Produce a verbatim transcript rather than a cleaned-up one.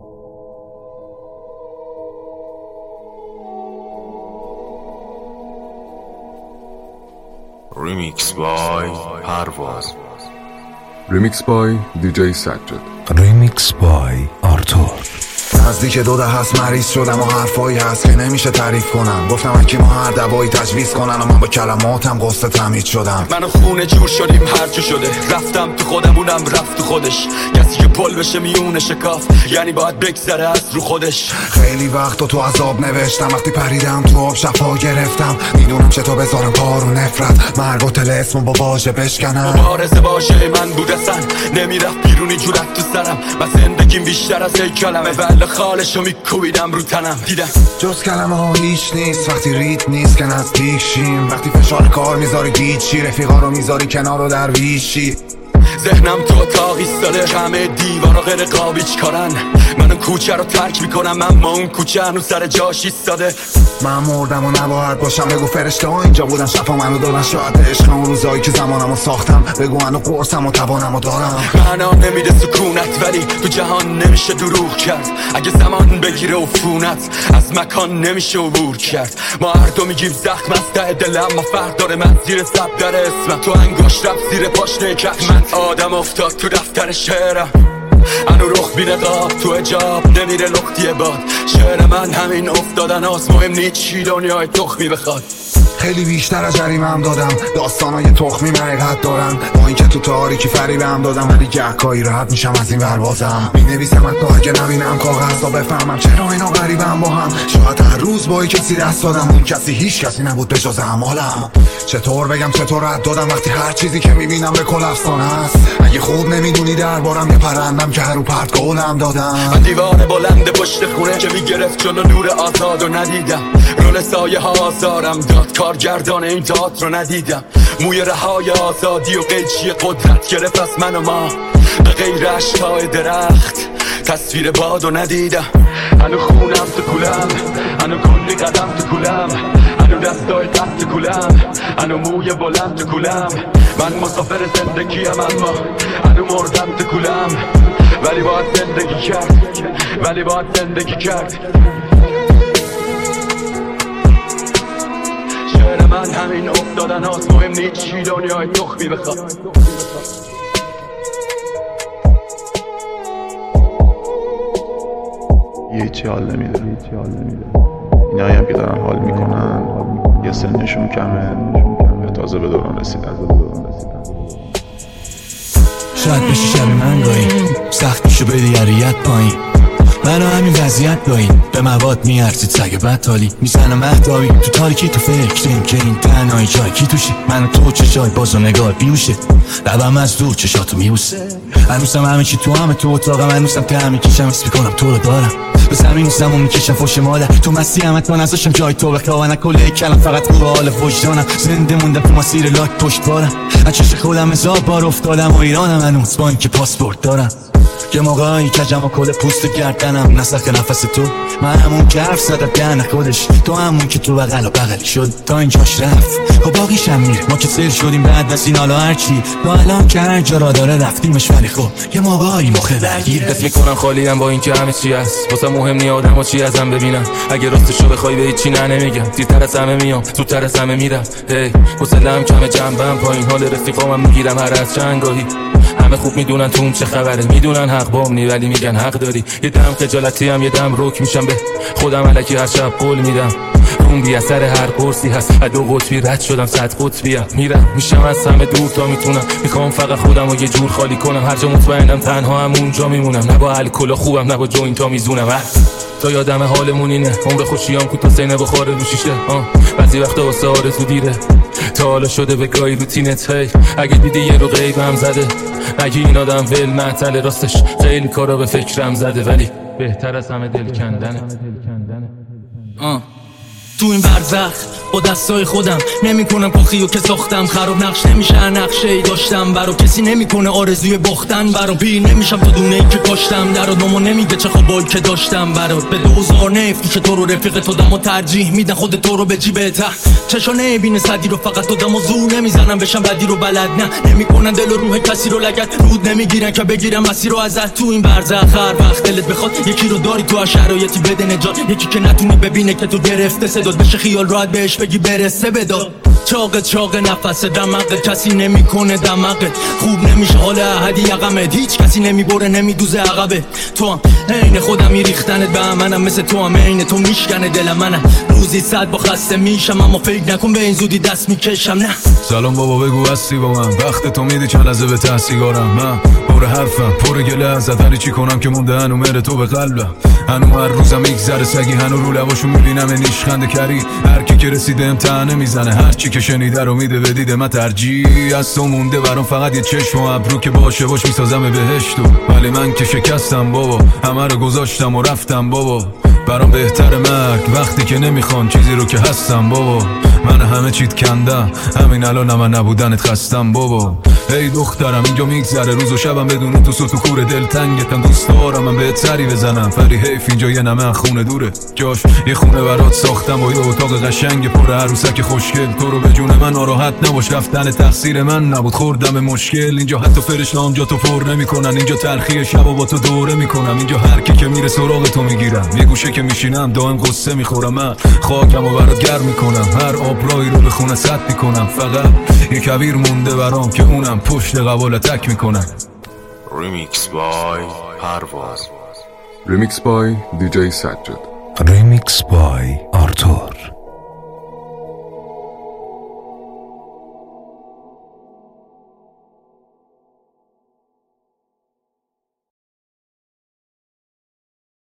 Remix by Parvaz. Remix by دی جی سجاد. Remix by آرتور. نزدیک دو ده هست مریض شدم و حرفایی هست که نمیشه تعریف کنم. گفتم حکیم هر دوایی تجویز کنن و من با کلماتم قصه تمهید شدم. من و خونه جور شدیم هر جو شده، رفتم تو خودم اونم رفت تو خودش. کسی که پل بشه میونه شکاف یعنی باید بگذره از رو خودش. خیلی وقت و تو عذاب نوشتم، وقتی پریدم تو آب شفا گرفتم. میدونم چطور بذارم کارو نفرت، مرگ و طلسم با واژه بشکنم. مبارزه واژه من بود اصلا نمیرفت بیرونی جورت تو سرم. من زندگیم بیشتر از یک کلمه ولی خالشو میکویدم رو تنم. دیدم جز کلمه ها هیچ نیست وقتی ریت نیست که نزدیک شیم. وقتی فشار کار میذاری گیچی، رفیقا رو میذاری کنار و درویشی. ذهنم تو اتاق ایستاده، همه دیوارا غیر قابیچ کارن. من اون کوچه رو ترک میکنم اما اون کوچه هنوز سر جاش ایستاده. من مردم و نباید باشم، بگو فرشته ها اینجا بودن شفا منو دادن. شاید عشق اون روزایی که زمانمو ساختم، بگو منو قرصم و توانمو دارم. معنا نمیده سکونت ولی تو جهان نمیشه دروغ کرد. اگه زمان بگیره عفونت از مکان نمیشه عبور کرد. ما هر دو میگیم زخم از ته دلم، ما فرق داره من زیر سب در اسمم. تو انگاش رفت زیر پاشنه کف، من آدم افتاد تو دفتر شعرم. انو رخ بی نقاب تو حجاب نمیره لختی باد. شعر من همین افتادن هاست، مهم نیست چی دنیای تخمی بخواد. خیلی بیشتر از جریمم دادم، داستانای تخمی حقیقت دارن. با اینکه تو تاریکی فریبم دادم ولی گهگاهی راحت میشم از این وربازم. مینویسم تا اگه نبینم کاغذ تا بفهمم چرا اینا غریبم با هم. شاید هر روز با کسی دست دادم، اون کسی هیچ کسی نبود به جز اعمالم. چطور بگم چطور رد دادم وقتی هر چیزی که میبینم به کل افسانه است. اگه خوب نمیدونی دربارم یه پرندم که هر رو پرت گلم دادم. من دیوار بلند پشت خونه که میگرفت جلو نور آزاد و ندیدم. رول سایه ها آزارم داد، کارگردان این تئاتر رو ندیدم. موی رهای آزادی و قیچی قدرت گرفت از من و ما، به غیر اشتهای درخت تصویر باد و ندیدم. هنو خونم تو کولم، هنو کلی قدم تو کولم، هنو دستای پس تو کولم، هنو موی بلند تو کولم. من مسافر زندگیم اما هنو مردم تو کولم. ولی باید زندگی کرد، ولی باید زندگی کرد. شعر من همین افتادن هاست، مهم نیست چی دنیای تخمی بخواد. یه چی حال نمیده، اینا هم که دارن حال میکنن یه سنشون کمه یا تازه به دوران رسیدن. شاید بشی شب من گاهی سخت میشه به دیگریت پایین. منو همین وضعیت داریم به مواد میارزید سگ بدتالی. میزنم مهدابی تو تاریکی تو فکریم که این تنهایی جای کی توشی. من تو چشای باز و نگاه بیوشه، لبم از دور چشاتو میوسه. هنوزم همه چی تو همه تو اتاقم، هنوزم که همه کشم اسم میکنم تو رو دارم. به زمین نیستم و میکشم فوش مادر. تو مسیح همت من ازشم جای تو بخواه نکله کلم فقط رو حال وجدانم. زنده موندم تو مسیر لاک پشت بارم. از چشم خودم هزار بار افتادم و ایرانم هنوز با اینکه پاسپورت دارم. یه موقعی کجم و کل پوست گردنم نسخ نفس تو. من همون که حرف زده دهن خودش، تو همون که تو بغل و بغلی شد تا اینجاش رفت. خب باقیشم میره، ما که سیر شدیم بعد از این حالا هرچی. تا الان که هر جا را داره رفتیمش ولی خب یه موقعی مخه درگیر. حس میکنم خالیم با اینکه همه چی هست واسه مهم نی آدم ها چی ازم ببینن. اگه راستشو بخوای به هیچی نه نمیگم، دیرتر از همه میام زودتر از همه میرم. هی حوصله‌ام کمه جنبم پایین، حال رفیقامم میگیرم هر از چند گاهی. همه خوب میدونن تو اون چه خبره، میدونن حق بام نی ولی میگن حق داری. یه دم خجالتی هم یه دم روک میشم به خودم الکی هر شب قول میدم. روم بی اثر هر قرصی هست، از دو قطبی رد شدم صد قطبیم. میرم میشم از همه دور تا میتونم، میخوام فقط خودم رو یه جور خالی کنم. هر جا مطمئنم تنها هم اونجا میمونم، نه با الکل خوبم نه با جوینتا میزونم. تا یادم حالمون اینه، عمر خوشیام کوتا سینه بخوره رو شیشه. بعضی وقتا واسه آرزو دیره، تا حالا شده به گاهی روتینت. هی اگه دیدی یه رو غیبم زده، نگی این آدم ول معطله، راستش خیلی کارا به فکرم زده ولی بهتر از همه دل کندنه. آه تو این برزخ با دستای خودم نمیکنم پاخیو که ساختم خراب نقش نمیشه نقشه‌ای داشتم برا کسی نمیکنه آرزوی باختن برا پیر نمیشم تا دونه‌ای که کاشتم در آدمو نمیگه چه خوابایی که داشتم برات به دوزار نفروشه تو رو رفیق تو دمو ترجیح میدن خود تو رو به جیبه ته چشا نمیبینه صدی رو فقط تو دمو زور نمیزنم بشم بدی رو بلد نه نمیکنن دل و روح کسی رو لگد رود نمیگیرن که بگیرم مسیر رو ازت تو این برزخ هر وقت دلت بخواد یکی رو داری تو شرایطی بده نجات یکی که نتونه ببینه که تو گرفته صدات بشه خیال راحت بهش بگی برسه بدار چاق چاق نفس دماغت کسی نمیکنه دماغت خوب نمیشه حال احدی یقمت هیچ کسی نمیبره نمیدوزه عقبه تو هم عین خودم میریختنت به منم مثل تو هم عین تو میشکنه دل منم روزی صد با خسته میشم اما فکر نکن به این زودی دست میکشم نه سلام بابا بگو هستی با من وقت تو میدی چند لحظه به ته سیگارم من پر حرفم پر گله ازت هری چی کنم که مونده هنو مره تو به قلبم هنو هر روزم میگذره سگی هنو رو لباشو میبینم نیشخنده کری هر کی که رسیده امتحانه میزنه هر چی که شنیده رو میده به دیده من ترجیح از تو مونده برام فقط یه چشم و ابرو که باشه باش میسازم بهشتو ولی من که شکستم بابا همه رو گذاشتم و رفتم بابا برام بهتر مرگ وقتی که نمیخوان چیزی رو که هستم بابا من همه چیت کندم همین الان من نبودنت خستم بابا ای دخترم اینجا میگذره روز و شبم بدون تو سوت و کور دل تنگتم دوست دارم من بهت سری بزنم فری حیف اینجا یه نمه خونه دوره جاش یه خونه برات ساختم با یه اتاق قشنگ پر عروسک خوشگل تو رو به جون من ناراحت نباش رفتن تقصیر من نبود خوردم مشکل اینجا حتی فرشته‌ام جا تو پر نمیکنن اینجا تلخی شبا با تو دوره میکنم اینجا هر کی که میره سراغ تو میگیرم یه گوشه که میشینم دائم قصه میخورم من خاکمو برات گرم میکنم هر آبرایی رو به خونه سد میکنم فقط یه کویر مونده برام که اونم پشت قبال تک میکنم ریمیکس بای پرواز Remix by دی جی سجاد. Remix by Arto